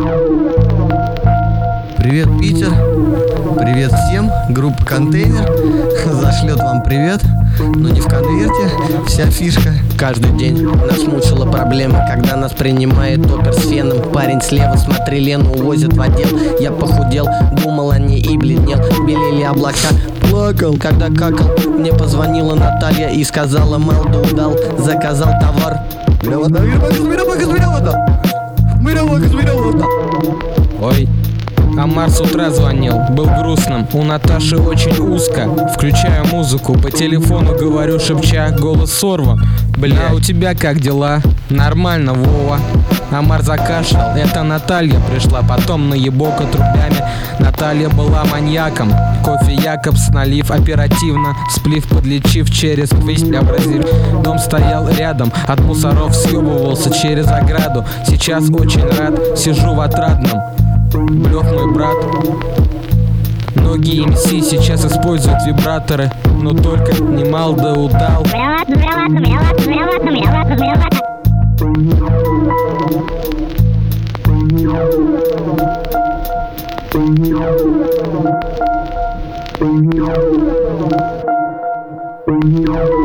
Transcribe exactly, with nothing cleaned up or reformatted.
Привет, Питер. Привет всем. Группа «Контейнер» зашлет вам привет, но не в конверте. Вся фишка. Каждый день нас мучила проблема, когда нас принимает опер с феном. Парень слева, смотри, Лену увозят в отдел. Я похудел, думал о ней и бледнел. Белели облака, плакал, когда какал. Мне позвонила Наталья и сказала: Малду удал, заказал товар. Ой, Амар с утра звонил, был грустным, у Наташи очень узко. Включаю музыку, по телефону говорю, шепча, голос сорван. Бля, а у тебя как дела? Нормально, Вова. Амар закашлял, это Наталья пришла, потом наебок отрубями. Наталья была маньяком, кофе Якобс налив оперативно, сплив подлечив через квисть преобразив. Дом стоял рядом, от мусоров съебывался через ограду. Сейчас очень рад, сижу в отрадном. Блёв мой брат. Многие эм си сейчас используют вибраторы, но только не Малда удал. Thank you.